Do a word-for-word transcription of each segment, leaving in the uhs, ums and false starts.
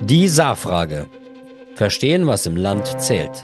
Die Saarfrage. Verstehen, was im Land zählt.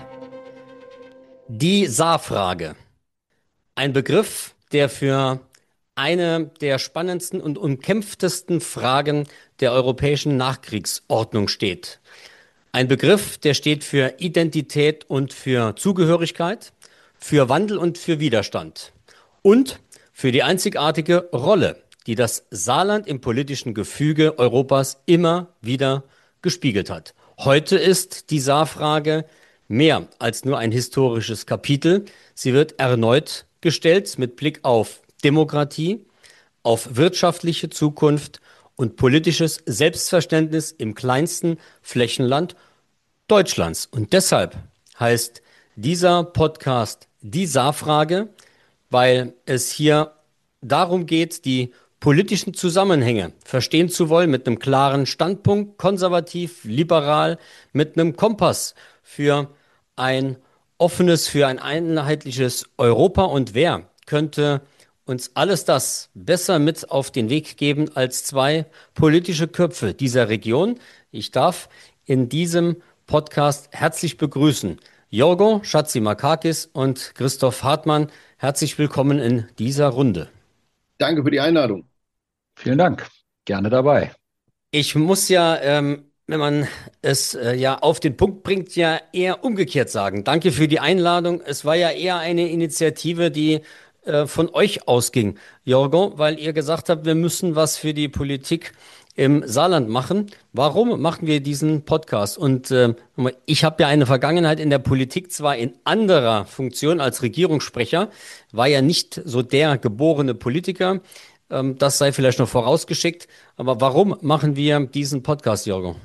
Die Saarfrage. Ein Begriff, der für eine der spannendsten und umkämpftesten Fragen der europäischen Nachkriegsordnung steht. Ein Begriff, der steht für Identität und für Zugehörigkeit, für Wandel und für Widerstand und für die einzigartige Rolle, die das Saarland im politischen Gefüge Europas immer wieder gespiegelt hat. Heute ist die Saarfrage mehr als nur ein historisches Kapitel. Sie wird erneut gestellt mit Blick auf Demokratie, auf wirtschaftliche Zukunft und politisches Selbstverständnis im kleinsten Flächenland Deutschlands. Und deshalb heißt dieser Podcast die Saarfrage, weil es hier darum geht, die politischen Zusammenhänge verstehen zu wollen mit einem klaren Standpunkt, konservativ, liberal, mit einem Kompass für ein offenes, für ein einheitliches Europa. Und wer könnte uns alles das besser mit auf den Weg geben als zwei politische Köpfe dieser Region? Ich darf in diesem Podcast herzlich begrüßen Jorgo Chatzimarkakis und Christoph Hartmann. Herzlich willkommen in dieser Runde. Danke für die Einladung. Vielen Dank. Gerne dabei. Ich muss ja, ähm, wenn man es äh, ja auf den Punkt bringt, ja eher umgekehrt sagen. Danke für die Einladung. Es war ja eher eine Initiative, die äh, von euch ausging, Jorgo, weil ihr gesagt habt, wir müssen was für die Politik im Saarland machen. Warum machen wir diesen Podcast? Und äh, ich habe ja eine Vergangenheit in der Politik, zwar in anderer Funktion als Regierungssprecher, war ja nicht so der geborene Politiker. Ähm, das sei vielleicht noch vorausgeschickt. Aber warum machen wir diesen Podcast, Jorgo?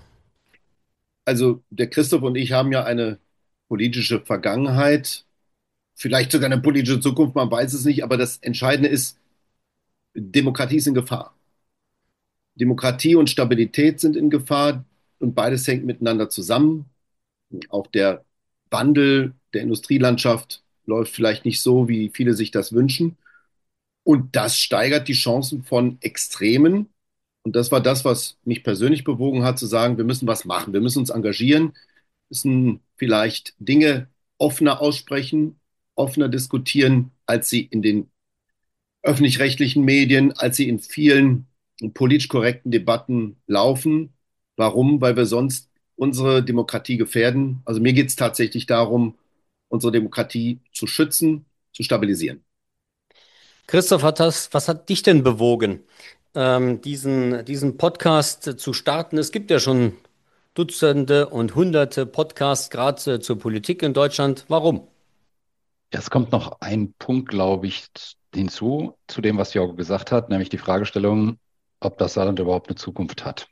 Also der Christoph und ich haben ja eine politische Vergangenheit, vielleicht sogar eine politische Zukunft, man weiß es nicht, aber das Entscheidende ist, Demokratie ist in Gefahr. Demokratie und Stabilität sind in Gefahr und beides hängt miteinander zusammen. Auch der Wandel der Industrielandschaft läuft vielleicht nicht so, wie viele sich das wünschen. Und das steigert die Chancen von Extremen. Und das war das, was mich persönlich bewogen hat, zu sagen, wir müssen was machen, wir müssen uns engagieren, müssen vielleicht Dinge offener aussprechen, offener diskutieren, als sie in den öffentlich-rechtlichen Medien, als sie in vielen politisch korrekten Debatten laufen. Warum? Weil wir sonst unsere Demokratie gefährden. Also mir geht es tatsächlich darum, unsere Demokratie zu schützen, zu stabilisieren. Christoph, hat das, was hat dich denn bewogen, ähm, diesen, diesen Podcast zu starten? Es gibt ja schon Dutzende und Hunderte Podcasts, gerade äh, zur Politik in Deutschland. Warum? Ja, es kommt noch ein Punkt, glaube ich, hinzu, zu dem, was Jorgo gesagt hat, nämlich die Fragestellung, ob das Saarland überhaupt eine Zukunft hat.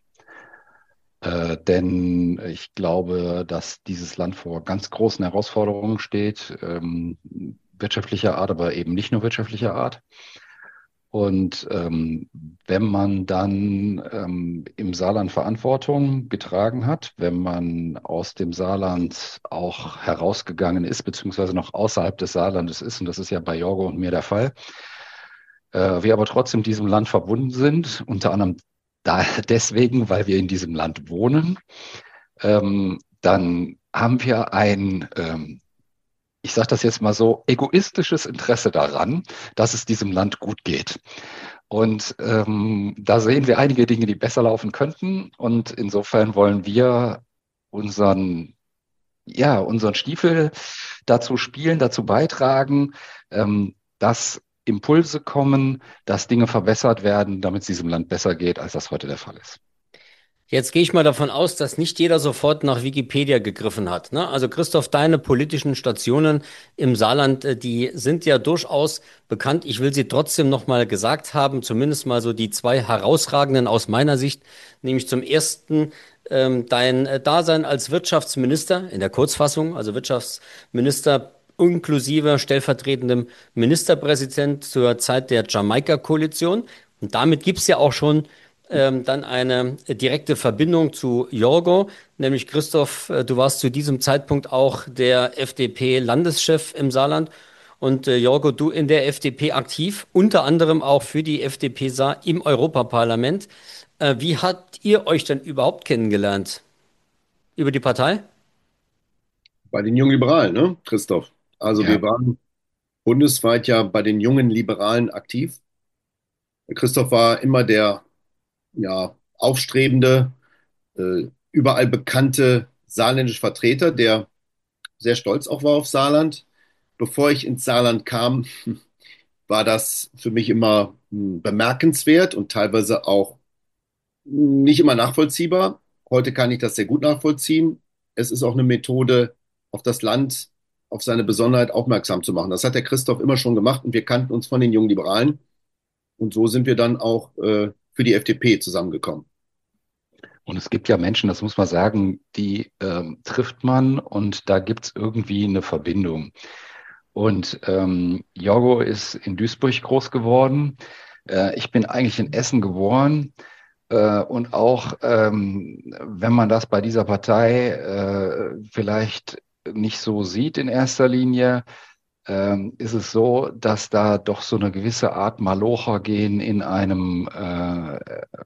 Äh, denn ich glaube, dass dieses Land vor ganz großen Herausforderungen steht, ähm, wirtschaftlicher Art, aber eben nicht nur wirtschaftlicher Art. Und ähm, wenn man dann ähm, im Saarland Verantwortung getragen hat, wenn man aus dem Saarland auch herausgegangen ist, beziehungsweise noch außerhalb des Saarlandes ist, und das ist ja bei Jorgo und mir der Fall, äh, wir aber trotzdem diesem Land verbunden sind, unter anderem da, deswegen, weil wir in diesem Land wohnen, ähm, dann haben wir ein ähm, ich sage das jetzt mal so, egoistisches Interesse daran, dass es diesem Land gut geht. Und ähm, da sehen wir einige Dinge, die besser laufen könnten. Und insofern wollen wir unseren, ja, unseren Stiefel dazu spielen, dazu beitragen, ähm, dass Impulse kommen, dass Dinge verbessert werden, damit es diesem Land besser geht, als das heute der Fall ist. Jetzt gehe ich mal davon aus, dass nicht jeder sofort nach Wikipedia gegriffen hat, ne? Also Christoph, deine politischen Stationen im Saarland, äh, die sind ja durchaus bekannt. Ich will sie trotzdem noch mal gesagt haben, zumindest mal so die zwei herausragenden aus meiner Sicht, nämlich zum ersten ähm, dein äh, Dasein als Wirtschaftsminister in der Kurzfassung, also Wirtschaftsminister inklusive stellvertretendem Ministerpräsident zur Zeit der Jamaika-Koalition. Und damit gibt's ja auch schon ähm, dann eine direkte Verbindung zu Jorgo, nämlich Christoph, äh, du warst zu diesem Zeitpunkt auch der F D P-Landeschef im Saarland und äh, Jorgo, du in der F D P aktiv, unter anderem auch für die F D P Saar im Europaparlament. Äh, wie habt ihr euch denn überhaupt kennengelernt? über die Partei? Bei den jungen Liberalen, ne, Christoph? Also Ja. wir waren bundesweit ja bei den jungen Liberalen aktiv. Christoph war immer der ja, aufstrebende, äh, überall bekannte saarländische Vertreter, der sehr stolz auch war auf Saarland. Bevor ich ins Saarland kam, war das für mich immer hm, bemerkenswert und teilweise auch nicht immer nachvollziehbar. Heute kann ich das sehr gut nachvollziehen. Es ist auch eine Methode, auf das Land, auf seine Besonderheit aufmerksam zu machen. Das hat der Christoph immer schon gemacht und wir kannten uns von den jungen Liberalen. Und so sind wir dann auch äh, für die F D P zusammengekommen. Und es gibt ja Menschen, das muss man sagen, die ähm, trifft man und da gibt es irgendwie eine Verbindung. Und ähm, Jorgo ist in Duisburg groß geworden. Äh, ich bin eigentlich in Essen geboren. Äh, und auch, ähm, wenn man das bei dieser Partei äh, vielleicht nicht so sieht in erster Linie, ähm, ist es so, dass da doch so eine gewisse Art Malocher-Gen in einem, äh,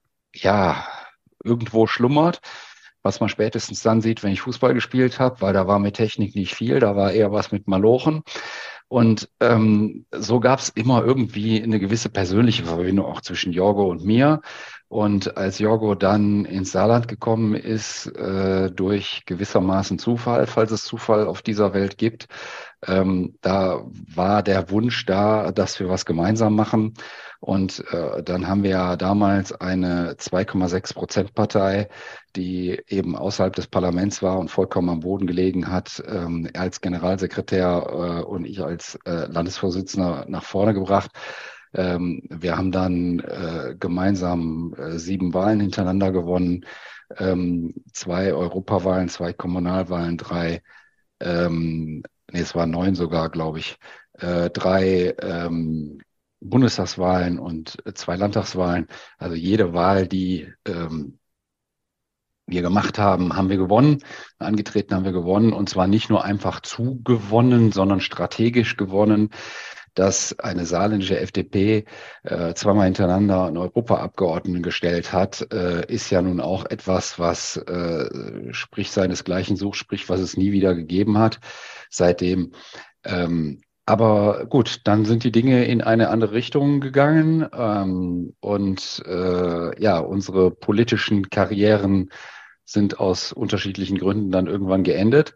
ja, irgendwo schlummert, was man spätestens dann sieht, wenn ich Fußball gespielt habe, weil da war mit Technik nicht viel, da war eher was mit Malochen. Und ähm, so gab es immer irgendwie eine gewisse persönliche Verbindung auch zwischen Jorgo und mir. Und als Jorgo dann ins Saarland gekommen ist, äh, durch gewissermaßen Zufall, falls es Zufall auf dieser Welt gibt, ähm, da war der Wunsch da, dass wir was gemeinsam machen. Und äh, dann haben wir ja damals eine zwei Komma sechs Prozent Partei, die eben außerhalb des Parlaments war und vollkommen am Boden gelegen hat, ähm, er als Generalsekretär äh, und ich als äh, Landesvorsitzender nach vorne gebracht. Ähm, wir haben dann äh, gemeinsam äh, sieben Wahlen hintereinander gewonnen, ähm, zwei Europawahlen, zwei Kommunalwahlen, drei, ähm, nee, es waren neun sogar, glaube ich, äh, drei ähm, Bundestagswahlen und zwei Landtagswahlen. Also jede Wahl, die ähm, wir gemacht haben, haben wir gewonnen. Angetreten haben wir gewonnen. Und zwar nicht nur einfach zugewonnen, sondern strategisch gewonnen, dass eine saarländische F D P äh, zweimal hintereinander einen Europaabgeordneten gestellt hat, äh, ist ja nun auch etwas, was äh, sprich seinesgleichen sucht, sprich, was es nie wieder gegeben hat seitdem. Ähm, aber gut, dann sind die Dinge in eine andere Richtung gegangen ähm, und äh, ja, unsere politischen Karrieren sind aus unterschiedlichen Gründen dann irgendwann geendet.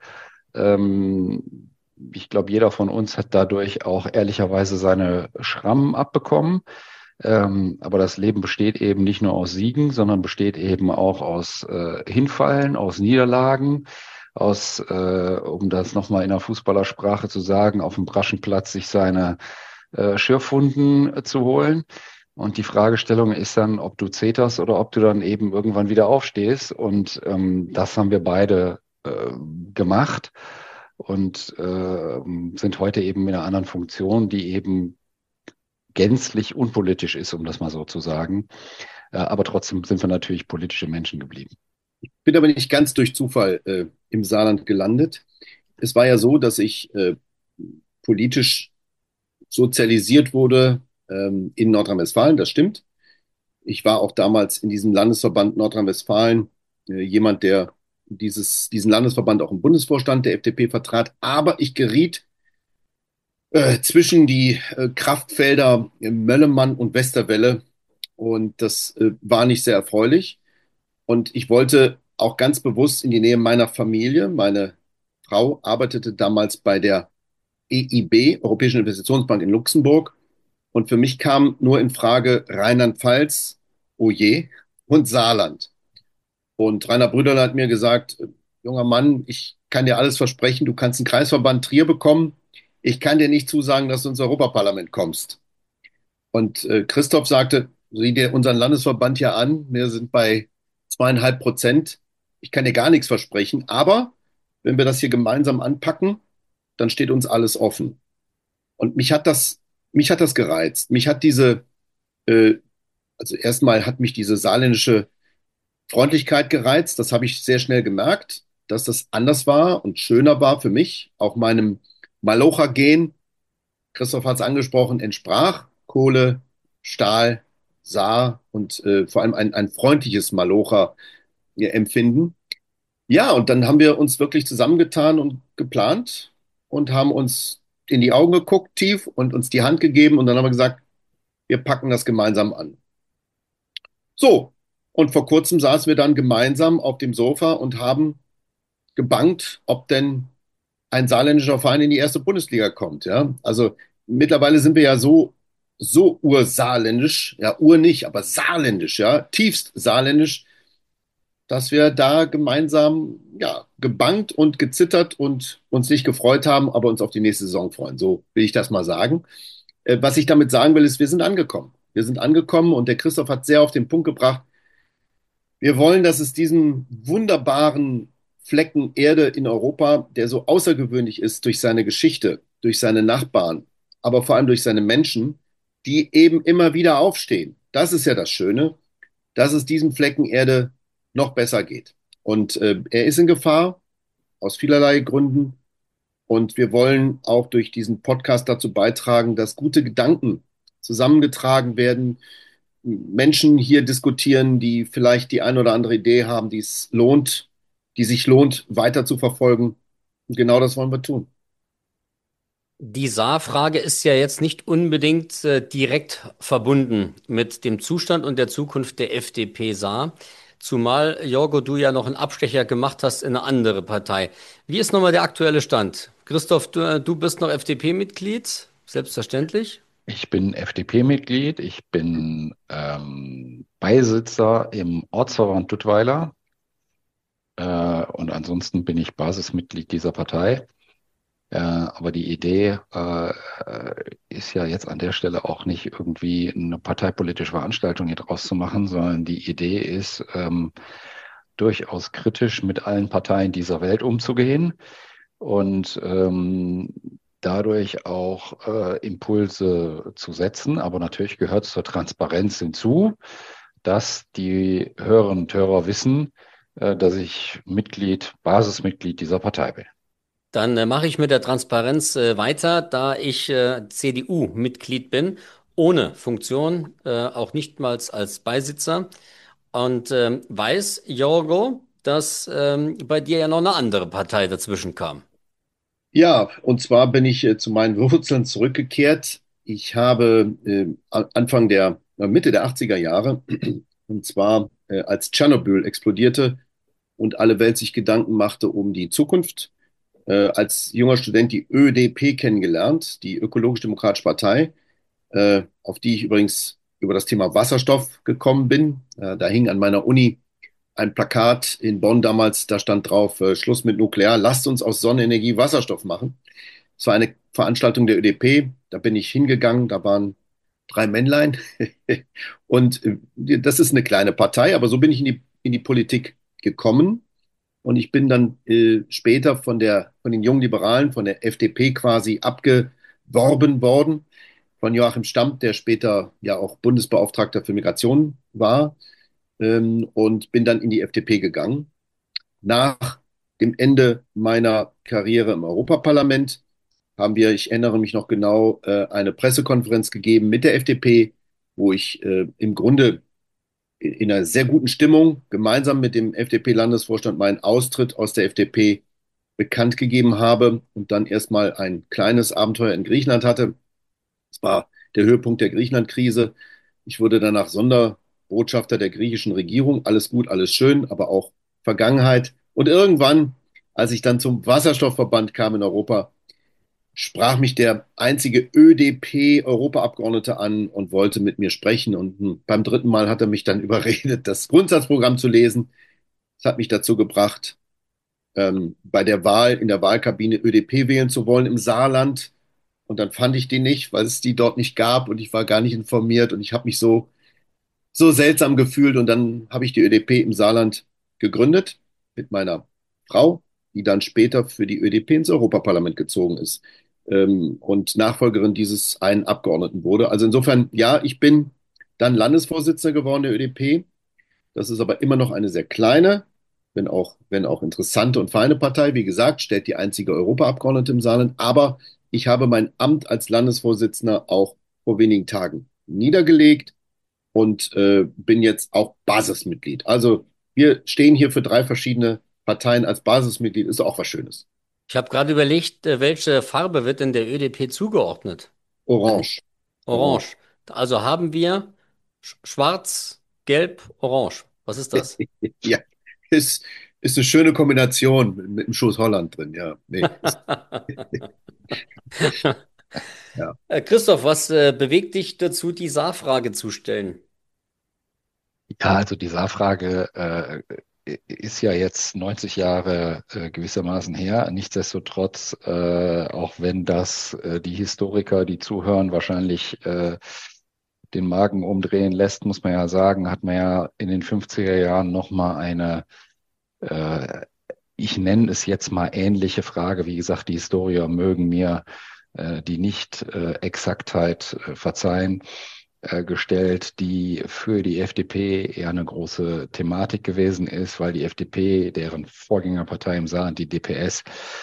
Ähm, ich glaube, jeder von uns hat dadurch auch ehrlicherweise seine Schrammen abbekommen. Ähm, aber das Leben besteht eben nicht nur aus Siegen, sondern besteht eben auch aus äh, Hinfallen, aus Niederlagen, aus, äh, um das nochmal in der Fußballersprache zu sagen, auf dem Braschenplatz sich seine äh, Schürfwunden äh, zu holen. Und die Fragestellung ist dann, ob du zeterst oder ob du dann eben irgendwann wieder aufstehst. Und ähm, das haben wir beide äh, gemacht und äh, sind heute eben in einer anderen Funktion, die eben gänzlich unpolitisch ist, um das mal so zu sagen. Äh, aber trotzdem sind wir natürlich politische Menschen geblieben. Bin aber nicht ganz durch Zufall äh, im Saarland gelandet. Es war ja so, dass ich äh, politisch sozialisiert wurde ähm, in Nordrhein-Westfalen, das stimmt. Ich war auch damals in diesem Landesverband Nordrhein-Westfalen äh, jemand, der dieses, diesen Landesverband auch im Bundesvorstand der F D P vertrat. Aber ich geriet äh, zwischen die äh, Kraftfelder Möllemann und Westerwelle und das äh, war nicht sehr erfreulich. Und ich wollte auch ganz bewusst in die Nähe meiner Familie. Meine Frau arbeitete damals bei der E I B, Europäischen Investitionsbank in Luxemburg. Und für mich kam nur in Frage Rheinland-Pfalz, Oje und Saarland. Und Rainer Brüderle hat mir gesagt, junger Mann, ich kann dir alles versprechen, du kannst einen Kreisverband Trier bekommen. Ich kann dir nicht zusagen, dass du ins Europaparlament kommst. Und äh, Christoph sagte, sieh dir unseren Landesverband ja an, wir sind bei zweieinhalb Prozent. Ich kann dir gar nichts versprechen, aber wenn wir das hier gemeinsam anpacken, dann steht uns alles offen. Und mich hat das, mich hat das gereizt. Mich hat diese, äh, also erstmal hat mich diese saarländische Freundlichkeit gereizt. Das habe ich sehr schnell gemerkt, dass das anders war und schöner war für mich, auch meinem Malocha-Gen, Christoph hat es angesprochen, entsprach. Kohle, Stahl, Saar und äh, vor allem ein, ein freundliches Malocher-Empfinden. Ja, und dann haben wir uns wirklich zusammengetan und geplant und haben uns in die Augen geguckt, tief und uns die Hand gegeben und dann haben wir gesagt, wir packen das gemeinsam an. So, und vor kurzem saßen wir dann gemeinsam auf dem Sofa und haben gebangt, ob denn ein saarländischer Verein in die erste Bundesliga kommt. Ja, also mittlerweile sind wir ja so so ursaarländisch, ja ur nicht, aber saarländisch, ja tiefst saarländisch, dass wir da gemeinsam ja gebangt und gezittert und uns nicht gefreut haben, aber uns auf die nächste Saison freuen. So will ich das mal sagen. Äh, Was ich damit sagen will, ist, wir sind angekommen. Wir sind angekommen und der Christoph hat sehr auf den Punkt gebracht. Wir wollen, dass es diesen wunderbaren Flecken Erde in Europa, der so außergewöhnlich ist durch seine Geschichte, durch seine Nachbarn, aber vor allem durch seine Menschen, die eben immer wieder aufstehen. Das ist ja das Schöne, dass es diesem Flecken Erde noch besser geht. Und äh, er ist in Gefahr aus vielerlei Gründen. Und wir wollen auch durch diesen Podcast dazu beitragen, dass gute Gedanken zusammengetragen werden, Menschen hier diskutieren, die vielleicht die eine oder andere Idee haben, die es lohnt, die sich lohnt, weiter zu verfolgen. Und genau das wollen wir tun. Die Saarfrage ist ja jetzt nicht unbedingt äh, direkt verbunden mit dem Zustand und der Zukunft der F D P Saar, zumal, Jorgo, du ja noch einen Abstecher gemacht hast in eine andere Partei. Wie ist nochmal der aktuelle Stand? Christoph, du, äh, du bist noch F D P-Mitglied, selbstverständlich. Ich bin F D P-Mitglied, ich bin ähm, Beisitzer im Ortsverband Duttweiler äh, und ansonsten bin ich Basismitglied dieser Partei. Äh, aber die Idee äh, äh, ist ja jetzt an der Stelle auch nicht irgendwie eine parteipolitische Veranstaltung hier draus zu machen, sondern die Idee ist, ähm, durchaus kritisch mit allen Parteien dieser Welt umzugehen und ähm, dadurch auch äh, Impulse zu setzen. Aber natürlich gehört zur Transparenz hinzu, dass die Hörerinnen und Hörer wissen, äh, dass ich Mitglied, Basismitglied dieser Partei bin. Dann äh, mache ich mit der Transparenz äh, weiter, da ich äh, C D U-Mitglied bin, ohne Funktion, äh, auch nichtmals als Beisitzer. Und ähm, weiß, Jorgo, dass ähm, bei dir ja noch eine andere Partei dazwischen kam. Ja, und zwar bin ich äh, zu meinen Wurzeln zurückgekehrt. Ich habe äh, a- Anfang der, äh, Mitte der achtziger Jahre, und zwar äh, als Tschernobyl explodierte und alle Welt sich Gedanken machte um die Zukunft, äh, als junger Student die Ö D P kennengelernt, die Ökologisch-Demokratische Partei, äh, auf die ich übrigens über das Thema Wasserstoff gekommen bin. Äh, da hing an meiner Uni ein Plakat in Bonn damals, da stand drauf, äh, Schluss mit Nuklear, lasst uns aus Sonnenenergie Wasserstoff machen. Es war eine Veranstaltung der Ö D P, da bin ich hingegangen, da waren drei Männlein und äh, das ist eine kleine Partei, aber so bin ich in die, in die Politik gekommen und ich bin dann äh, später von der, von den jungen Liberalen, von der F D P quasi abgeworben worden, von Joachim Stamp, der später ja auch Bundesbeauftragter für Migration war, ähm, und bin dann in die F D P gegangen. Nach dem Ende meiner Karriere im Europaparlament haben wir, ich erinnere mich noch genau, äh, eine Pressekonferenz gegeben mit der F D P, wo ich äh, im Grunde in einer sehr guten Stimmung gemeinsam mit dem F D P-Landesvorstand meinen Austritt aus der F D P bekannt gegeben habe und dann erstmal ein kleines Abenteuer in Griechenland hatte. Es war der Höhepunkt der Griechenland-Krise. Ich wurde danach Sonderbotschafter der griechischen Regierung. Alles gut, alles schön, aber auch Vergangenheit. Und irgendwann, als ich dann zum Wasserstoffverband kam in Europa, sprach mich der einzige Ö D P-Europaabgeordnete an und wollte mit mir sprechen. Und hm, beim dritten Mal hat er mich dann überredet, das Grundsatzprogramm zu lesen. Das hat mich dazu gebracht, ähm, bei der Wahl in der Wahlkabine Ö D P wählen zu wollen im Saarland. Und dann fand ich die nicht, weil es die dort nicht gab und ich war gar nicht informiert und ich habe mich so, so seltsam gefühlt. Und dann habe ich die Ö D P im Saarland gegründet mit meiner Frau, die dann später für die Ö D P ins Europaparlament gezogen ist, ähm, und Nachfolgerin dieses einen Abgeordneten wurde. Also insofern, ja, ich bin dann Landesvorsitzender geworden der Ö D P. Das ist aber immer noch eine sehr kleine, wenn auch, wenn auch interessante und feine Partei. Wie gesagt, stellt die einzige Europaabgeordnete im Saarland. Aber ich habe mein Amt als Landesvorsitzender auch vor wenigen Tagen niedergelegt und äh, bin jetzt auch Basismitglied. Also wir stehen hier für drei verschiedene Parteien als Basismitglied ist auch was Schönes. Ich habe gerade überlegt, äh, welche Farbe wird denn der Ö D P zugeordnet? Orange. Orange. Orange. Also haben wir Sch- Schwarz, Gelb, Orange. Was ist das? Ja, ist, ist eine schöne Kombination mit, mit einem Schuss Holland drin. Ja, nee, ist, ja. Äh, Christoph, was äh, bewegt dich dazu, die Saarfrage zu stellen? Ja, also die Saarfrage äh, ist ja jetzt neunzig Jahre äh, gewissermaßen her. Nichtsdestotrotz, äh, auch wenn das äh, die Historiker, die zuhören, wahrscheinlich äh, den Magen umdrehen lässt, muss man ja sagen, hat man ja in den fünfziger Jahren nochmal eine, äh, ich nenne es jetzt mal ähnliche Frage. Wie gesagt, die Historiker mögen mir äh, die Nicht-Exaktheit äh, verzeihen, äh, gestellt, die für die F D P eher eine große Thematik gewesen ist, weil die F D P, deren Vorgängerpartei im Saarland, die D P S,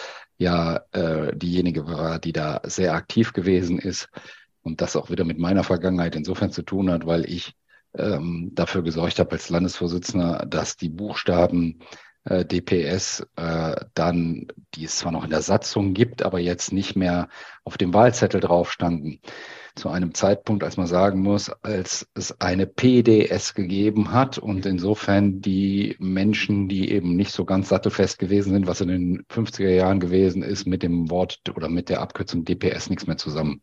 ja äh, diejenige war, die da sehr aktiv gewesen ist und das auch wieder mit meiner Vergangenheit insofern zu tun hat, weil ich ähm, dafür gesorgt habe als Landesvorsitzender, dass die Buchstaben äh, D P S äh, dann, die es zwar noch in der Satzung gibt, aber jetzt nicht mehr auf dem Wahlzettel drauf standen. Zu einem Zeitpunkt, als man sagen muss, als es eine P D S gegeben hat und insofern die Menschen, die eben nicht so ganz sattelfest gewesen sind, was in den fünfziger Jahren gewesen ist, mit dem Wort oder mit der Abkürzung D P S nichts mehr zusammen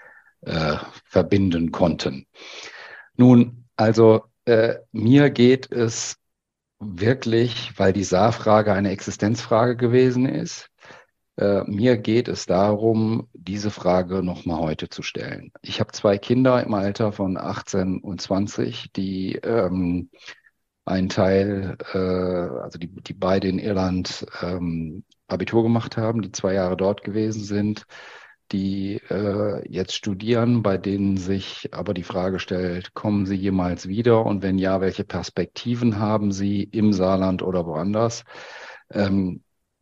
äh, verbinden konnten. Nun, also äh, mir geht es wirklich, weil die Saarfrage eine Existenzfrage gewesen ist, äh, mir geht es darum, diese Frage nochmal heute zu stellen. Ich habe zwei Kinder im Alter von achtzehn und zwanzig, die ähm, einen Teil, äh, also die, die beide in Irland ähm, Abitur gemacht haben, die zwei Jahre dort gewesen sind, die äh, jetzt studieren, bei denen sich aber die Frage stellt, kommen sie jemals wieder und wenn ja, welche Perspektiven haben sie im Saarland oder woanders? Ähm,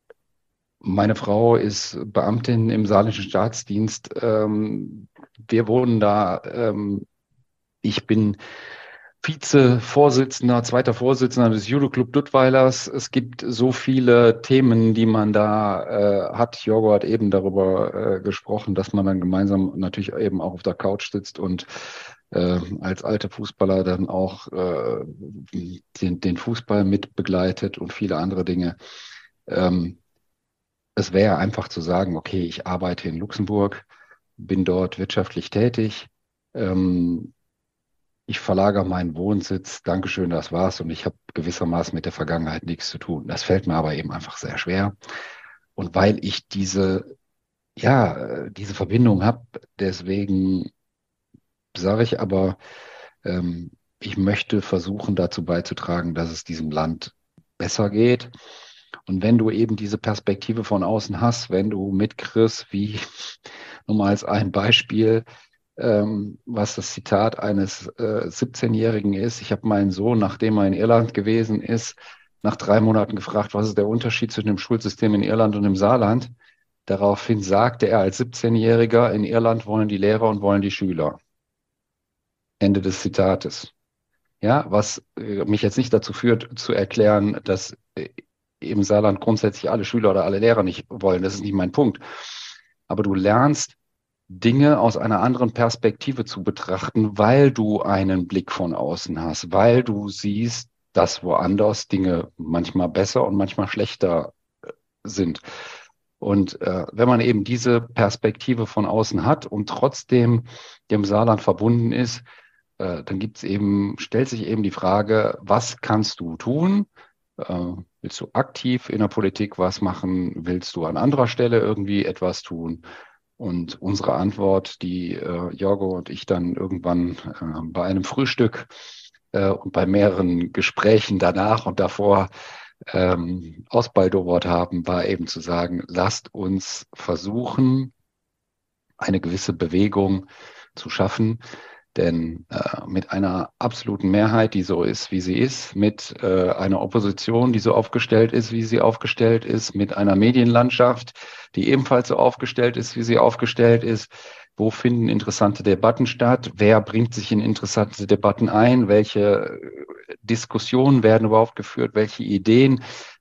meine Frau ist Beamtin im saarländischen Staatsdienst. Ähm, wir wohnen da. Ähm, ich bin Vize-Vorsitzender, zweiter Vorsitzender des Judo-Club Duttweilers. Es gibt so viele Themen, die man da äh, hat. Jorgo hat eben darüber äh, gesprochen, dass man dann gemeinsam natürlich eben auch auf der Couch sitzt und äh, als alter Fußballer dann auch äh, den, den Fußball mit begleitet und viele andere Dinge. Ähm, Es wäre einfach zu sagen, okay, ich arbeite in Luxemburg, bin dort wirtschaftlich tätig, ähm, ich verlagere meinen Wohnsitz, Dankeschön, das war's und ich habe gewissermaßen mit der Vergangenheit nichts zu tun. Das fällt mir aber eben einfach sehr schwer. Und weil ich diese, ja, äh, diese Verbindung habe, deswegen sage ich aber, ähm, ich möchte versuchen, dazu beizutragen, dass es diesem Land besser geht. Und wenn du eben diese Perspektive von außen hast, wenn du mitkriegst, wie, nur mal als ein Beispiel, ähm, was das Zitat eines äh, siebzehn-Jährigen ist. Ich habe meinen Sohn, nachdem er in Irland gewesen ist, nach drei Monaten gefragt, was ist der Unterschied zwischen dem Schulsystem in Irland und im Saarland? Daraufhin sagte er als siebzehn-Jähriger, in Irland wollen die Lehrer und wollen die Schüler. Ende des Zitates. Ja, was äh, mich jetzt nicht dazu führt, zu erklären, dass äh, im Saarland grundsätzlich alle Schüler oder alle Lehrer nicht wollen. Das ist nicht mein Punkt. Aber du lernst, Dinge aus einer anderen Perspektive zu betrachten, weil du einen Blick von außen hast, weil du siehst, dass woanders Dinge manchmal besser und manchmal schlechter sind. Und äh, wenn man eben diese Perspektive von außen hat und trotzdem dem Saarland verbunden ist, äh, dann gibt's eben, stellt sich eben die Frage, was kannst du tun? Äh, willst du aktiv in der Politik was machen? Willst du an anderer Stelle irgendwie etwas tun? Und unsere Antwort, die äh, Jorgo und ich dann irgendwann äh, bei einem Frühstück äh, und bei mehreren Gesprächen danach und davor ähm, ausbaldowert haben, war eben zu sagen, lasst uns versuchen, eine gewisse Bewegung zu schaffen. Denn äh, mit einer absoluten Mehrheit, die so ist, wie sie ist, mit äh, einer Opposition, die so aufgestellt ist, wie sie aufgestellt ist, mit einer Medienlandschaft, die ebenfalls so aufgestellt ist, wie sie aufgestellt ist, wo finden interessante Debatten statt? Wer bringt sich in interessante Debatten ein? Welche Diskussionen werden überhaupt geführt? Welche Ideen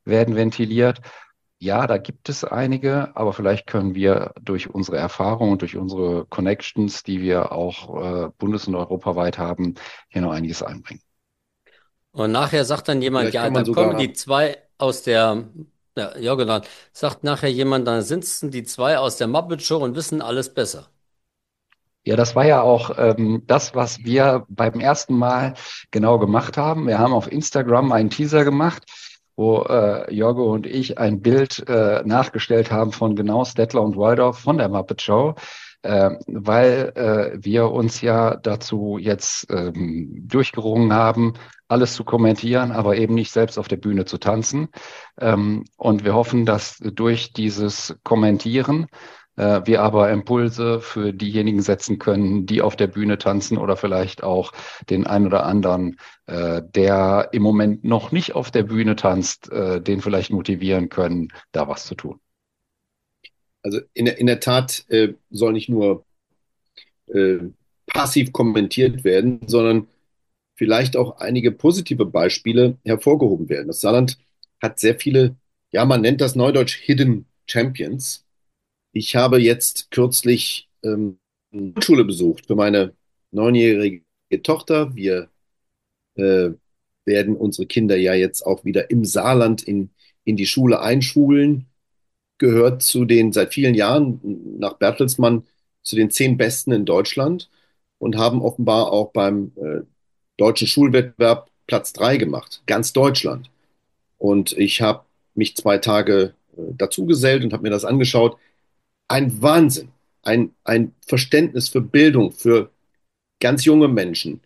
werden ventiliert. Ja, da gibt es einige, aber vielleicht können wir durch unsere Erfahrung und durch unsere Connections, die wir auch äh, bundes- und europaweit haben, hier noch einiges einbringen. Und nachher sagt dann jemand, Vielleicht ja, kann da man kommen sogar, die zwei aus der, ja, ja genau, sagt nachher jemand, dann sitzen die zwei aus der Muppet Show und wissen alles besser. Ja, das war ja auch ähm, das, was wir beim ersten Mal genau gemacht haben. Wir haben auf Instagram einen Teaser gemacht, wo äh, Jorgo und ich ein Bild äh, nachgestellt haben von genau Stettler und Waldorf von der Muppet Show, äh, weil äh, wir uns ja dazu jetzt ähm, durchgerungen haben, alles zu kommentieren, aber eben nicht selbst auf der Bühne zu tanzen. Ähm, und wir hoffen, dass durch dieses Kommentieren äh, wir aber Impulse für diejenigen setzen können, die auf der Bühne tanzen oder vielleicht auch den einen oder anderen, äh, der im Moment noch nicht auf der Bühne tanzt, äh, den vielleicht motivieren können, da was zu tun. also in der, in der Tat äh, soll nicht nur äh, passiv kommentiert werden, sondern vielleicht auch einige positive Beispiele hervorgehoben werden. Das Saarland hat sehr viele, ja, man nennt das neudeutsch Hidden Champions. Ich habe jetzt kürzlich ähm, eine Schule besucht für meine neunjährige Tochter. Wir äh, werden unsere Kinder ja jetzt auch wieder im Saarland in, in die Schule einschulen. Gehört zu den seit vielen Jahren nach Bertelsmann zu den zehn Besten in Deutschland und haben offenbar auch beim äh, deutschen Schulwettbewerb Platz drei gemacht, ganz Deutschland. Und ich habe mich zwei Tage äh, dazugesellt und habe mir das angeschaut. Ein Wahnsinn, ein, ein Verständnis für Bildung, für ganz junge Menschen.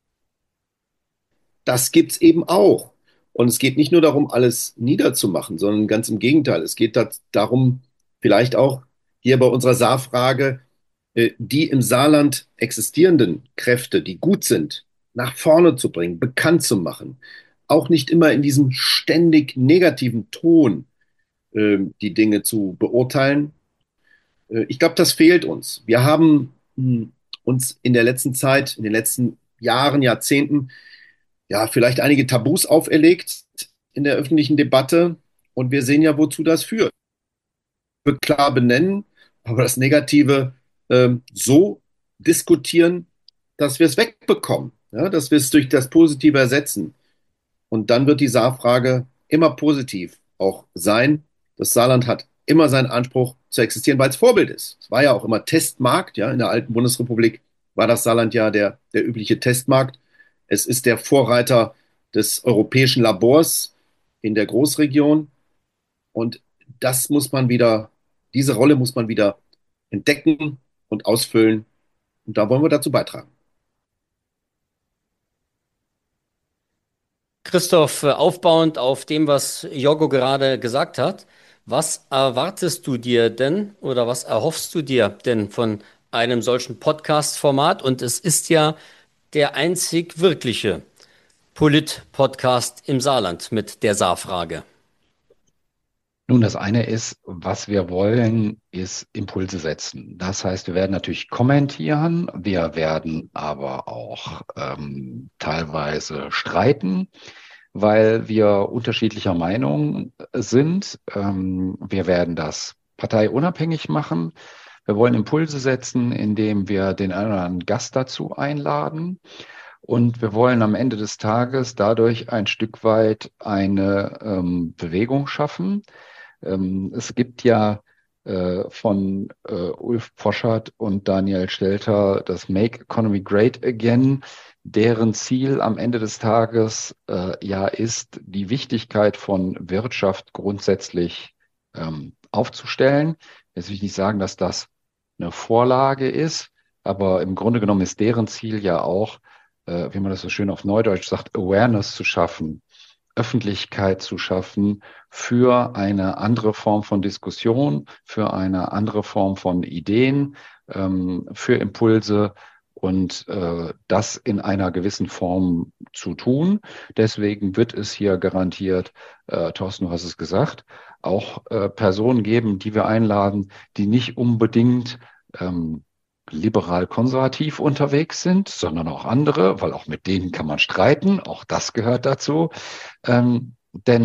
Das gibt's eben auch. Und es geht nicht nur darum, alles niederzumachen, sondern ganz im Gegenteil. Es geht da, darum, vielleicht auch hier bei unserer Saarfrage, äh, die im Saarland existierenden Kräfte, die gut sind, nach vorne zu bringen, bekannt zu machen. Auch nicht immer in diesem ständig negativen Ton äh, die Dinge zu beurteilen. Äh, ich glaube, das fehlt uns. Wir haben mh, uns in der letzten Zeit, in den letzten Jahren, Jahrzehnten, ja, vielleicht einige Tabus auferlegt in der öffentlichen Debatte. Und wir sehen ja, wozu das führt. Wir klar benennen, aber das Negative ähm, so diskutieren, dass wir es wegbekommen, ja, dass wir es durch das Positive ersetzen. Und dann wird die Saarfrage immer positiv auch sein. Das Saarland hat immer seinen Anspruch zu existieren, weil es Vorbild ist. Es war ja auch immer Testmarkt, ja, in der alten Bundesrepublik war das Saarland ja der, der übliche Testmarkt. Es ist der Vorreiter des europäischen Labors in der Großregion. Und das muss man wieder, diese Rolle muss man wieder entdecken und ausfüllen. Und da wollen wir dazu beitragen. Christoph, äh, aufbauend auf dem, was Jorgo gerade gesagt hat, was erwartest du dir denn oder was erhoffst du dir denn von einem solchen Podcast-Format? Und es ist ja der einzig wirkliche Polit-Podcast im Saarland mit der Saarfrage. Nun, das eine ist, was wir wollen, ist Impulse setzen. Das heißt, wir werden natürlich kommentieren, wir werden aber auch ähm, teilweise streiten, weil wir unterschiedlicher Meinung sind. Ähm, wir werden das parteiunabhängig machen. Wir wollen Impulse setzen, indem wir den einen oder anderen Gast dazu einladen. Und wir wollen am Ende des Tages dadurch ein Stück weit eine ähm, Bewegung schaffen. Ähm, es gibt ja äh, von äh, Ulf Poschardt und Daniel Stelter das Make Economy Great Again, deren Ziel am Ende des Tages äh, ja ist, die Wichtigkeit von Wirtschaft grundsätzlich ähm, aufzustellen. Jetzt will ich nicht sagen, dass das eine Vorlage ist, aber im Grunde genommen ist deren Ziel ja auch, äh, wie man das so schön auf Neudeutsch sagt, Awareness zu schaffen, Öffentlichkeit zu schaffen für eine andere Form von Diskussion, für eine andere Form von Ideen, ähm, für Impulse und äh, das in einer gewissen Form zu tun. Deswegen wird es hier garantiert, äh, Thorsten, du hast es gesagt, auch äh, Personen geben, die wir einladen, die nicht unbedingt ähm, liberal-konservativ unterwegs sind, sondern auch andere, weil auch mit denen kann man streiten. Auch das gehört dazu. Ähm, denn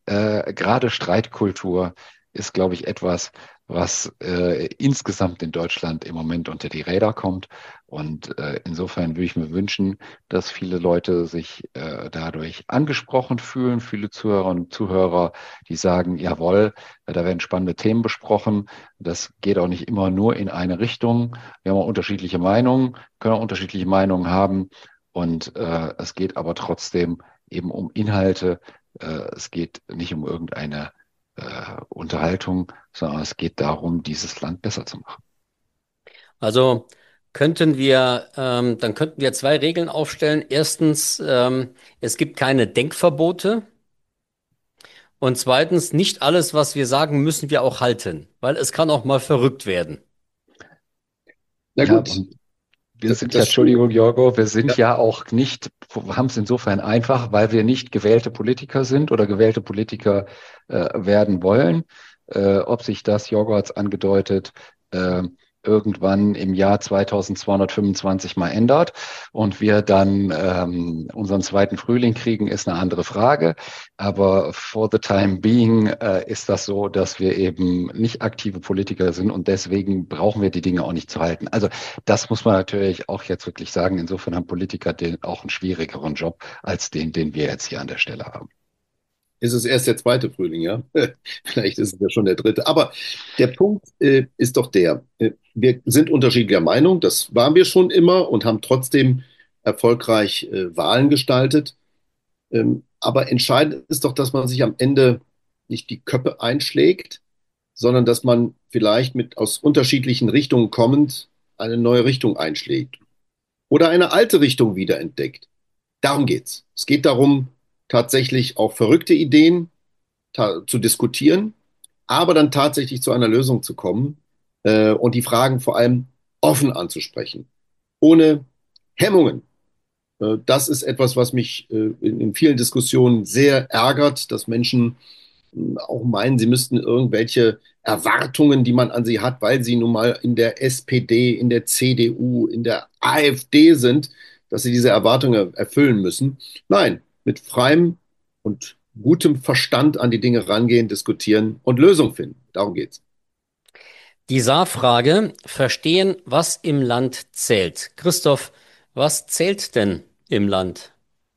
äh, gerade Streitkultur ist, glaube ich, etwas, was äh, insgesamt in Deutschland im Moment unter die Räder kommt. Und äh, insofern würde ich mir wünschen, dass viele Leute sich äh, dadurch angesprochen fühlen, viele Zuhörerinnen und Zuhörer, die sagen, jawohl, da werden spannende Themen besprochen. Das geht auch nicht immer nur in eine Richtung. Wir haben auch unterschiedliche Meinungen, können auch unterschiedliche Meinungen haben. Und äh, es geht aber trotzdem eben um Inhalte. Äh, es geht nicht um irgendeine äh, Unterhaltung, sondern es geht darum, dieses Land besser zu machen. Also könnten wir, ähm, dann könnten wir zwei Regeln aufstellen. Erstens, ähm, es gibt keine Denkverbote. Und zweitens, nicht alles, was wir sagen, müssen wir auch halten, weil es kann auch mal verrückt werden. Na Ja, gut, und wir das, sind ja, das Entschuldigung, Jorgo, wir sind ja, ja auch nicht, haben es insofern einfach, weil wir nicht gewählte Politiker sind oder gewählte Politiker äh, werden wollen. Äh, ob sich das, Jorgo hat es angedeutet, äh, irgendwann im Jahr zweitausendzweihundertfünfundzwanzig mal ändert und wir dann ähm, unseren zweiten Frühling kriegen, ist eine andere Frage. Aber for the time being äh, ist das so, dass wir eben nicht aktive Politiker sind und deswegen brauchen wir die Dinge auch nicht zu halten. Also das muss man natürlich auch jetzt wirklich sagen. Insofern haben Politiker den auch einen schwierigeren Job als den, den wir jetzt hier an der Stelle haben. ist es erst der zweite Frühling, ja? Vielleicht ist es ja schon der dritte. Aber der Punkt äh, ist doch der, äh, wir sind unterschiedlicher Meinung, das waren wir schon immer und haben trotzdem erfolgreich äh, Wahlen gestaltet. Ähm, aber entscheidend ist doch, dass man sich am Ende nicht die Köpfe einschlägt, sondern dass man vielleicht mit aus unterschiedlichen Richtungen kommend eine neue Richtung einschlägt oder eine alte Richtung wiederentdeckt. Darum geht's. Es geht darum, tatsächlich auch verrückte Ideen ta zu diskutieren, aber dann tatsächlich zu einer Lösung zu kommen äh, und die Fragen vor allem offen anzusprechen, ohne Hemmungen. Äh, das ist etwas, was mich äh, in, in vielen Diskussionen sehr ärgert, dass Menschen äh, auch meinen, sie müssten irgendwelche Erwartungen, die man an sie hat, weil sie nun mal in der S P D, in der C D U, in der AfD sind, dass sie diese Erwartungen erfüllen müssen. Nein, mit freiem und gutem Verstand an die Dinge rangehen, diskutieren und Lösungen finden. Darum geht's. Die Saarfrage, verstehen, was im Land zählt. Christoph, was zählt denn im Land?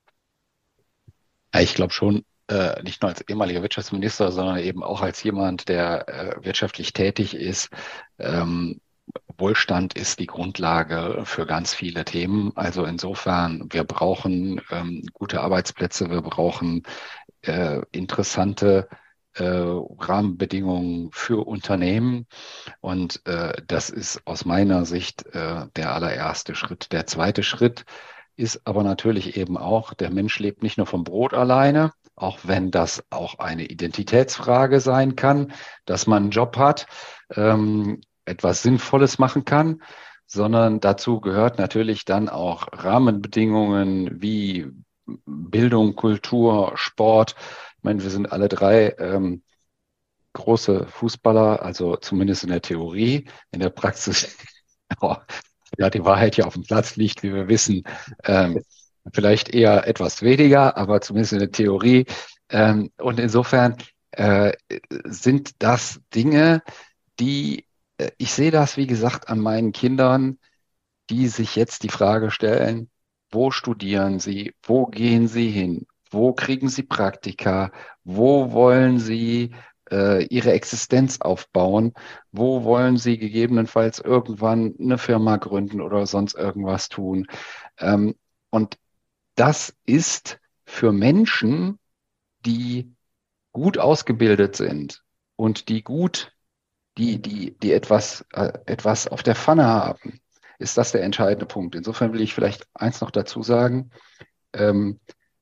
Ja, ich glaube schon, äh, nicht nur als ehemaliger Wirtschaftsminister, sondern eben auch als jemand, der äh, wirtschaftlich tätig ist. Ähm, Wohlstand ist die Grundlage für ganz viele Themen. Also insofern, wir brauchen ähm, gute Arbeitsplätze, wir brauchen äh, interessante äh, Rahmenbedingungen für Unternehmen. Und äh, das ist aus meiner Sicht äh, der allererste Schritt. Der zweite Schritt ist aber natürlich eben auch, der Mensch lebt nicht nur vom Brot alleine, auch wenn das auch eine Identitätsfrage sein kann, dass man einen Job hat, ähm, etwas Sinnvolles machen kann, sondern dazu gehört natürlich dann auch Rahmenbedingungen wie Bildung, Kultur, Sport. Ich meine, wir sind alle drei ähm, große Fußballer, also zumindest in der Theorie. In der Praxis, ja, die Wahrheit ja auf dem Platz liegt, wie wir wissen, ähm, vielleicht eher etwas weniger, aber zumindest in der Theorie. Ähm, und insofern äh, sind das Dinge, die, äh, ich sehe das, wie gesagt, an meinen Kindern, die sich jetzt die Frage stellen, wo studieren sie, wo gehen sie hin, wo kriegen sie Praktika, wo wollen sie äh, ihre Existenz aufbauen, wo wollen sie gegebenenfalls irgendwann eine Firma gründen oder sonst irgendwas tun. Ähm, und das ist für Menschen, die gut ausgebildet sind und die gut, die, die, die etwas, äh, etwas auf der Pfanne haben, ist das der entscheidende Punkt. Insofern will ich vielleicht eins noch dazu sagen. Ähm,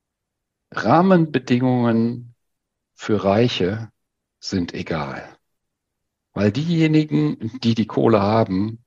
Rahmenbedingungen für Reiche sind egal. Weil diejenigen, die die Kohle haben,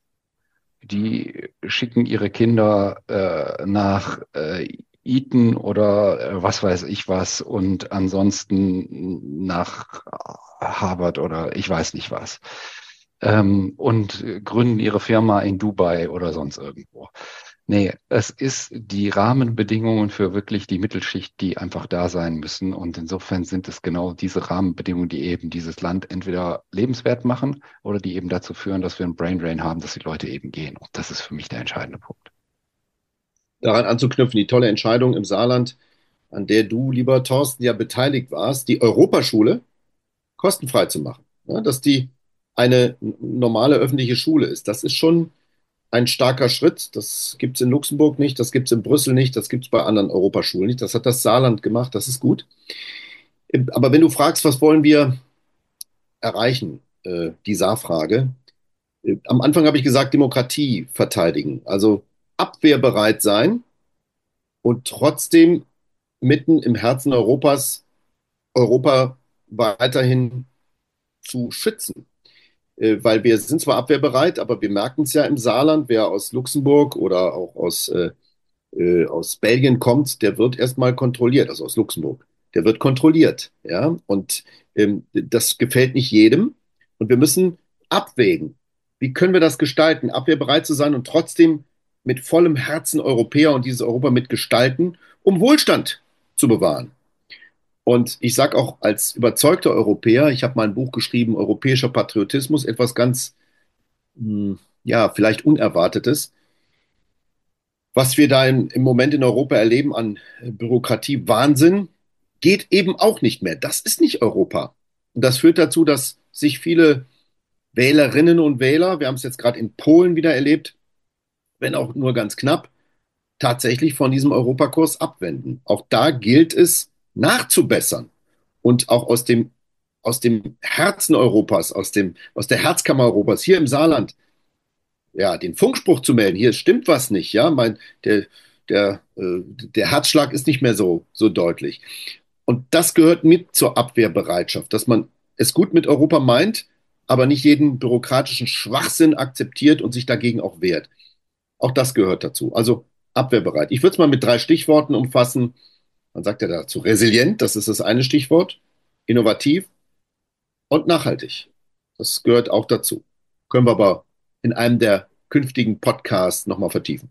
die schicken ihre Kinder äh, nach äh, Eton oder äh, was weiß ich was und ansonsten nach Harvard oder ich weiß nicht was. Ähm, und gründen ihre Firma in Dubai oder sonst irgendwo. Nee, es ist die Rahmenbedingungen für wirklich die Mittelschicht, die einfach da sein müssen. Und insofern sind es genau diese Rahmenbedingungen, die eben dieses Land entweder lebenswert machen oder die eben dazu führen, dass wir einen Braindrain haben, dass die Leute eben gehen. Und das ist für mich der entscheidende Punkt. Daran anzuknüpfen, die tolle Entscheidung im Saarland, an der du, lieber Thorsten, ja beteiligt warst, die Europaschule kostenfrei zu machen. Ja, dass die eine normale öffentliche Schule ist. Das ist schon ein starker Schritt. Das gibt es in Luxemburg nicht, das gibt es in Brüssel nicht, das gibt es bei anderen Europaschulen nicht. Das hat das Saarland gemacht, das ist gut. Aber wenn du fragst, was wollen wir erreichen, äh, die Saarfrage, äh, am Anfang habe ich gesagt, Demokratie verteidigen, also abwehrbereit sein und trotzdem mitten im Herzen Europas Europa weiterhin zu schützen. Äh, weil wir sind zwar abwehrbereit, aber wir merken es ja im Saarland, wer aus Luxemburg oder auch aus, äh, äh, aus Belgien kommt, der wird erstmal kontrolliert, also aus Luxemburg. Der wird kontrolliert, ja. Und ähm, das gefällt nicht jedem. Und wir müssen abwägen, wie können wir das gestalten, abwehrbereit zu sein und trotzdem mit vollem Herzen Europäer und dieses Europa mitgestalten, um Wohlstand zu bewahren. Und ich sage auch als überzeugter Europäer, ich habe mal ein Buch geschrieben, Europäischer Patriotismus, etwas ganz, hm, ja, vielleicht Unerwartetes. Was wir da im, im Moment in Europa erleben an Bürokratie, Wahnsinn, geht eben auch nicht mehr. Das ist nicht Europa. Und das führt dazu, dass sich viele Wählerinnen und Wähler, wir haben es jetzt gerade in Polen wieder erlebt, wenn auch nur ganz knapp, tatsächlich von diesem Europakurs abwenden. Auch da gilt es nachzubessern und auch aus dem, aus dem Herzen Europas, aus dem, aus der Herzkammer Europas, hier im Saarland, ja, den Funkspruch zu melden, hier stimmt was nicht, ja, mein, der, der, äh, der Herzschlag ist nicht mehr so, so deutlich. Und das gehört mit zur Abwehrbereitschaft, dass man es gut mit Europa meint, aber nicht jeden bürokratischen Schwachsinn akzeptiert und sich dagegen auch wehrt. Auch das gehört dazu. Also abwehrbereit. Ich würde es mal mit drei Stichworten umfassen. Man sagt ja dazu resilient, das ist das eine Stichwort, innovativ und nachhaltig. Das gehört auch dazu. Können wir aber in einem der künftigen Podcasts nochmal vertiefen.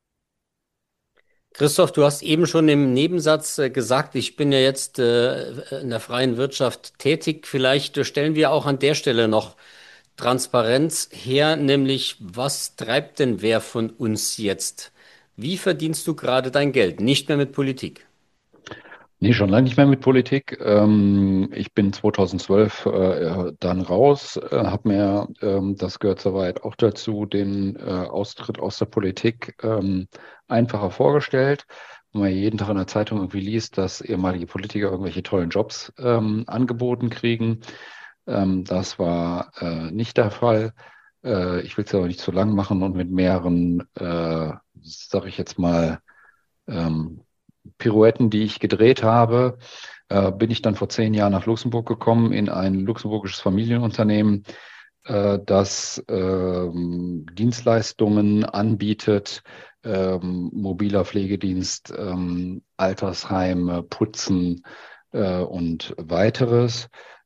Christoph, du hast eben schon im Nebensatz äh, gesagt, ich bin ja jetzt äh, in der freien Wirtschaft tätig. Vielleicht äh, stellen wir auch an der Stelle noch Transparenz her, nämlich was treibt denn wer von uns jetzt? Wie verdienst du gerade dein Geld? Nicht mehr mit Politik. Nee, schon lange nicht mehr mit Politik. Ähm, ich bin zweitausendzwölf äh, dann raus, äh, habe mir, ähm, das gehört soweit auch dazu, den äh, Austritt aus der Politik ähm, einfacher vorgestellt. Wenn man jeden Tag in der Zeitung irgendwie liest, dass ehemalige Politiker irgendwelche tollen Jobs ähm, angeboten kriegen. Ähm, das war äh, nicht der Fall. Äh, ich will es aber nicht zu lang machen und mit mehreren, äh, sage ich jetzt mal, ähm, Pirouetten, die ich gedreht habe, äh, bin ich dann vor zehn Jahren nach Luxemburg gekommen, in ein luxemburgisches Familienunternehmen, äh, das ähm, Dienstleistungen anbietet, ähm, mobiler Pflegedienst, ähm, Altersheime, Putzen äh, und weiteres.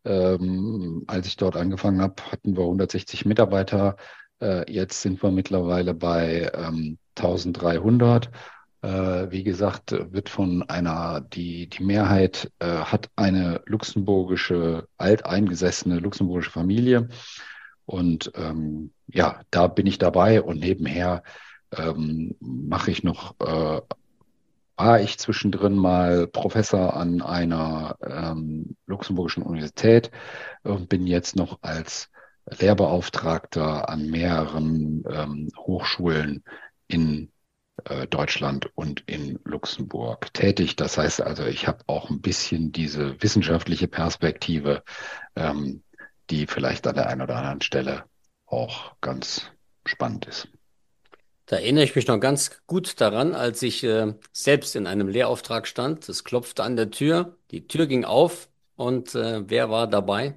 Ähm, als ich dort angefangen habe, hatten wir hundertsechzig Mitarbeiter. Äh, jetzt sind wir mittlerweile bei ähm, eintausenddreihundert. Äh, wie gesagt, wird von einer, die, die Mehrheit äh, hat eine luxemburgische, alteingesessene luxemburgische Familie. Und ähm, ja, da bin ich dabei und nebenher ähm, mache ich noch, äh, war ich zwischendrin mal Professor an einer ähm, luxemburgischen Universität und bin jetzt noch als Lehrbeauftragter an mehreren ähm, Hochschulen in äh, Deutschland und in Luxemburg tätig. Das heißt also, ich habe auch ein bisschen diese wissenschaftliche Perspektive, ähm, die vielleicht an der einen oder anderen Stelle auch ganz spannend ist. Da erinnere ich mich noch ganz gut daran, als ich äh, selbst in einem Lehrauftrag stand. Es klopfte an der Tür, die Tür ging auf und äh, wer war dabei?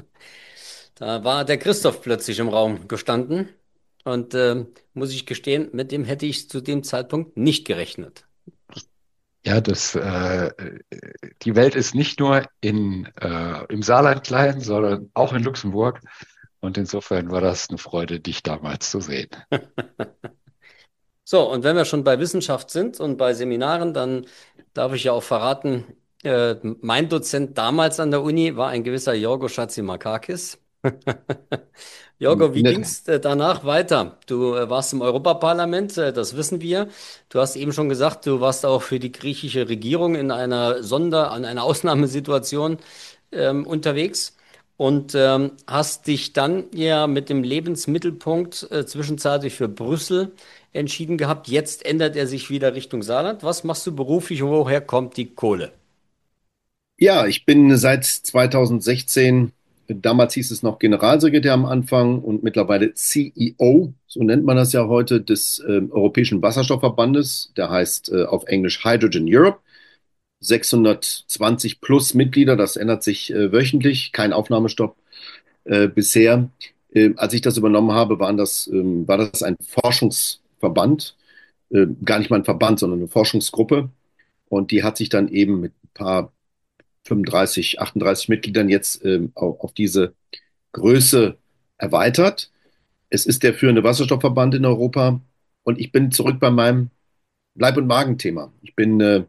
Da war der Christoph plötzlich im Raum gestanden und äh, muss ich gestehen, mit dem hätte ich zu dem Zeitpunkt nicht gerechnet. Ja, das, äh, die Welt ist nicht nur in, äh, im Saarland klein, sondern auch in Luxemburg. Und insofern war das eine Freude, dich damals zu sehen. So, und wenn wir schon bei Wissenschaft sind und bei Seminaren, dann darf ich ja auch verraten, äh, mein Dozent damals an der Uni war ein gewisser Yorgo Chatzimarkakis. Jorgo, wie In der Tat. ging's äh, danach weiter? Du äh, warst im Europaparlament, äh, das wissen wir. Du hast eben schon gesagt, du warst auch für die griechische Regierung in einer Sonder-, an einer Ausnahmesituation ähm, unterwegs und ähm, hast dich dann ja mit dem Lebensmittelpunkt äh, zwischenzeitlich für Brüssel entschieden gehabt. Jetzt ändert er sich wieder Richtung Saarland. Was machst du beruflich und woher kommt die Kohle? Ja, ich bin seit zweitausendsechzehn, damals hieß es noch Generalsekretär am Anfang und mittlerweile C E O, so nennt man das ja heute, des äh, Europäischen Wasserstoffverbandes. Der heißt äh, auf Englisch Hydrogen Europe. sechshundertzwanzig plus Mitglieder, das ändert sich äh, wöchentlich, kein Aufnahmestopp äh, bisher. Äh, als ich das übernommen habe, waren das, ähm, war das ein Forschungsverband, äh, gar nicht mal ein Verband, sondern eine Forschungsgruppe. Und die hat sich dann eben mit ein paar fünfunddreißig, achtunddreißig Mitgliedern jetzt ähm, auf, auf diese Größe erweitert. Es ist der führende Wasserstoffverband in Europa und ich bin zurück bei meinem Leib- und Magenthema. Ich bin äh,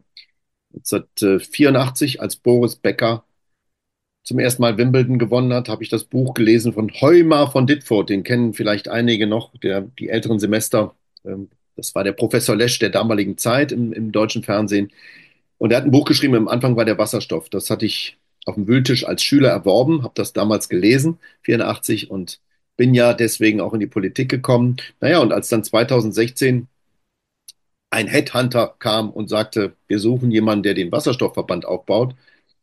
neunzehnhundertvierundachtzig, als Boris Becker zum ersten Mal Wimbledon gewonnen hat, habe ich das Buch gelesen von Heumar von Ditfurth. Den kennen vielleicht einige noch, der, die älteren Semester. Ähm, das war der Professor Lesch der damaligen Zeit im, im deutschen Fernsehen. Und er hat ein Buch geschrieben, am Anfang war der Wasserstoff. Das hatte ich auf dem Wühltisch als Schüler erworben, habe das damals gelesen, vierundachtzig, und bin ja deswegen auch in die Politik gekommen. Naja, und als dann zweitausendsechzehn ein Headhunter kam und sagte, wir suchen jemanden, der den Wasserstoffverband aufbaut,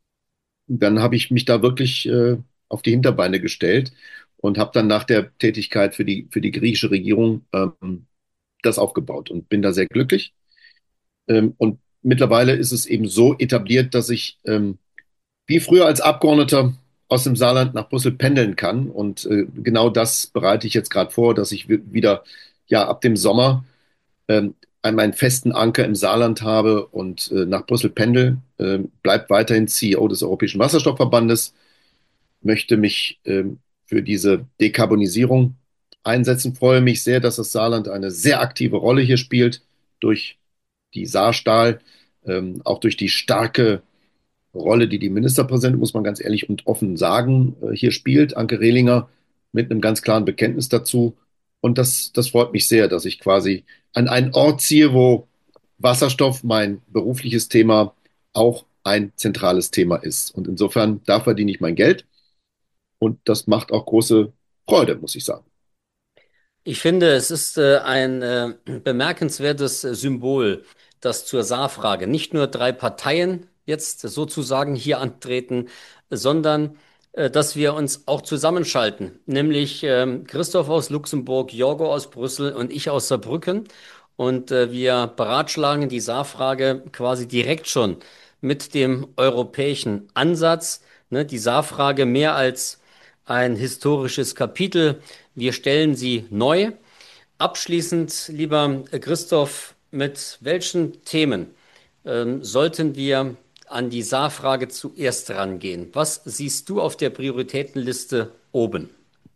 dann habe ich mich da wirklich äh, auf die Hinterbeine gestellt und habe dann nach der Tätigkeit für die, für die griechische Regierung ähm, das aufgebaut und bin da sehr glücklich. Ähm, und mittlerweile ist es eben so etabliert, dass ich ähm, wie früher als Abgeordneter aus dem Saarland nach Brüssel pendeln kann. Und äh, genau das bereite ich jetzt gerade vor, dass ich wi- wieder ja ab dem Sommer ähm, meinen festen Anker im Saarland habe und äh, nach Brüssel pendel. Äh, bleib weiterhin C E O des Europäischen Wasserstoffverbandes, möchte mich ähm, für diese Dekarbonisierung einsetzen. Freue mich sehr, dass das Saarland eine sehr aktive Rolle hier spielt durch die Saarstahl, ähm, auch durch die starke Rolle, die die Ministerpräsidentin, muss man ganz ehrlich und offen sagen, äh, hier spielt. Anke Rehlinger mit einem ganz klaren Bekenntnis dazu. Und das, das freut mich sehr, dass ich quasi an einen Ort ziehe, wo Wasserstoff, mein berufliches Thema, auch ein zentrales Thema ist. Und insofern, da verdiene ich mein Geld. Und das macht auch große Freude, muss ich sagen. Ich finde, es ist äh, ein äh, bemerkenswertes äh, Symbol, dass zur Saarfrage nicht nur drei Parteien jetzt sozusagen hier antreten, sondern äh, dass wir uns auch zusammenschalten, nämlich ähm, Christoph aus Luxemburg, Jorgo aus Brüssel und ich aus Saarbrücken. Und äh, wir beratschlagen die Saarfrage quasi direkt schon mit dem europäischen Ansatz. Ne, die Saarfrage mehr als ein historisches Kapitel. Wir stellen sie neu. Abschließend, lieber Christoph, mit welchen Themen ähm, sollten wir an die Saarfrage zuerst rangehen? Was siehst du auf der Prioritätenliste oben?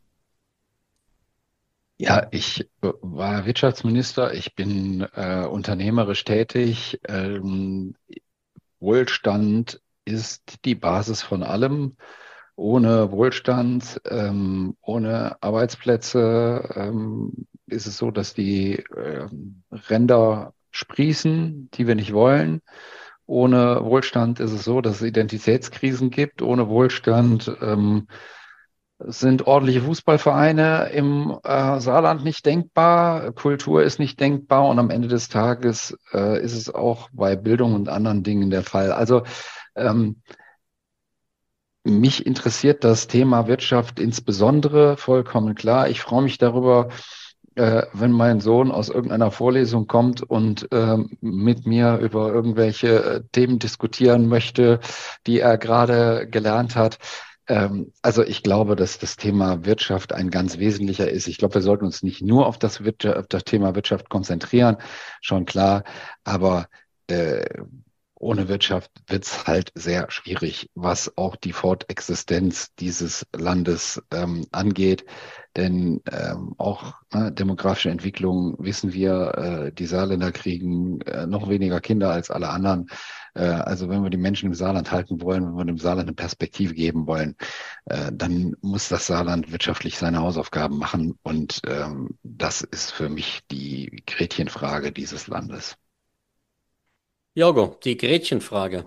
Ja, ich äh, war Wirtschaftsminister, ich bin äh, unternehmerisch tätig. Ähm, Wohlstand ist die Basis von allem. Ohne Wohlstand, ähm, ohne Arbeitsplätze ähm, ist es so, dass die ähm, Ränder sprießen, die wir nicht wollen. Ohne Wohlstand ist es so, dass es Identitätskrisen gibt. Ohne Wohlstand ähm, sind ordentliche Fußballvereine im äh, Saarland nicht denkbar, Kultur ist nicht denkbar und am Ende des Tages äh, ist es auch bei Bildung und anderen Dingen der Fall. Also ähm, mich interessiert das Thema Wirtschaft insbesondere vollkommen klar. Ich freue mich darüber, äh, wenn mein Sohn aus irgendeiner Vorlesung kommt und ähm, mit mir über irgendwelche äh, Themen diskutieren möchte, die er gerade gelernt hat. Ähm, also ich glaube, dass das Thema Wirtschaft ein ganz wesentlicher ist. Ich glaube, wir sollten uns nicht nur auf das, Wirtschaft, auf das Thema Wirtschaft konzentrieren, schon klar, aber äh, ohne Wirtschaft wird es halt sehr schwierig, was auch die Fortexistenz dieses Landes ähm, angeht. Denn ähm, auch ne, demografische Entwicklung wissen wir, äh, die Saarländer kriegen äh, noch weniger Kinder als alle anderen. Äh, also wenn wir die Menschen im Saarland halten wollen, wenn wir dem Saarland eine Perspektive geben wollen, äh, dann muss das Saarland wirtschaftlich seine Hausaufgaben machen. Und ähm, das ist für mich die Gretchenfrage dieses Landes. Jorgo, die Gretchenfrage.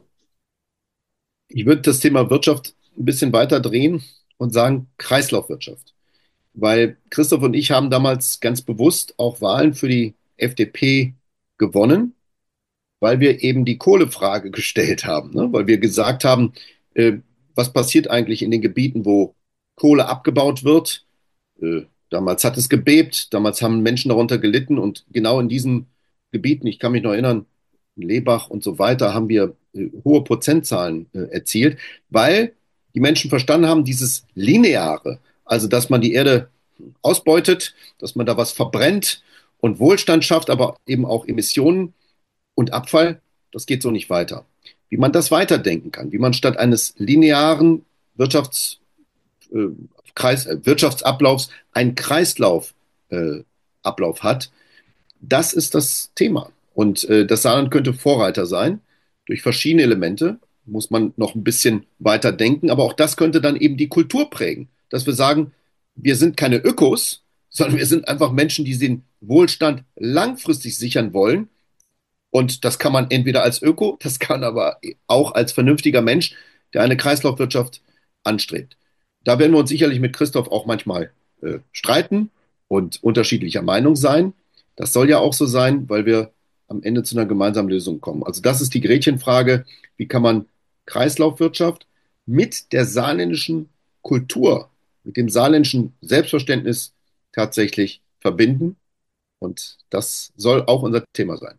Ich würde das Thema Wirtschaft ein bisschen weiter drehen und sagen Kreislaufwirtschaft. Weil Christoph und ich haben damals ganz bewusst auch Wahlen für die F D P gewonnen, weil wir eben die Kohlefrage gestellt haben, ne? Weil wir gesagt haben, äh, was passiert eigentlich in den Gebieten, wo Kohle abgebaut wird? Äh, damals hat es gebebt, damals haben Menschen darunter gelitten und genau in diesen Gebieten, ich kann mich noch erinnern, Lebach und so weiter, haben wir äh, hohe Prozentzahlen äh, erzielt, weil die Menschen verstanden haben, dieses Lineare, also dass man die Erde ausbeutet, dass man da was verbrennt und Wohlstand schafft, aber eben auch Emissionen und Abfall, das geht so nicht weiter. Wie man das weiterdenken kann, wie man statt eines linearen Wirtschafts äh, Kreis, äh, Wirtschaftsablaufs einen Kreislaufablauf äh, Ablauf hat, das ist das Thema. Und äh, das Saarland könnte Vorreiter sein. Durch verschiedene Elemente muss man noch ein bisschen weiter denken, aber auch das könnte dann eben die Kultur prägen, dass wir sagen, wir sind keine Ökos, sondern wir sind einfach Menschen, die den Wohlstand langfristig sichern wollen. Und das kann man entweder als Öko, das kann aber auch als vernünftiger Mensch, der eine Kreislaufwirtschaft anstrebt. Da werden wir uns sicherlich mit Christoph auch manchmal äh, streiten und unterschiedlicher Meinung sein. Das soll ja auch so sein, weil wir am Ende zu einer gemeinsamen Lösung kommen. Also das ist die Gretchenfrage, wie kann man Kreislaufwirtschaft mit der saarländischen Kultur, mit dem saarländischen Selbstverständnis tatsächlich verbinden. Und das soll auch unser Thema sein.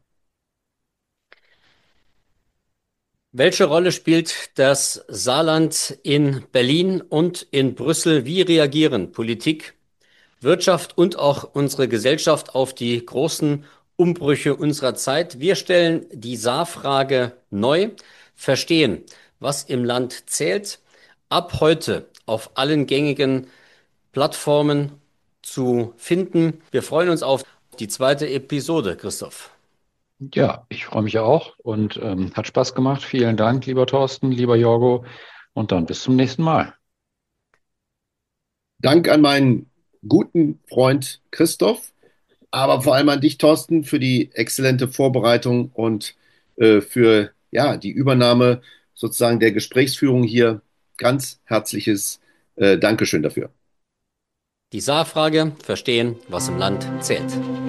Welche Rolle spielt das Saarland in Berlin und in Brüssel? Wie reagieren Politik, Wirtschaft und auch unsere Gesellschaft auf die großen Umbrüche unserer Zeit? Wir stellen die Saarfrage neu, verstehen, was im Land zählt, ab heute auf allen gängigen Plattformen zu finden. Wir freuen uns auf die zweite Episode, Christoph. Ja, ich freue mich auch und ähm, hat Spaß gemacht. Vielen Dank, lieber Thorsten, lieber Jorgo. Und dann bis zum nächsten Mal. Dank an meinen guten Freund Christoph, aber vor allem an dich, Thorsten, für die exzellente Vorbereitung und äh, für ja, die Übernahme sozusagen der Gesprächsführung hier. Ganz herzliches äh, Dankeschön dafür. Die Saarfrage, verstehen, was im Land zählt.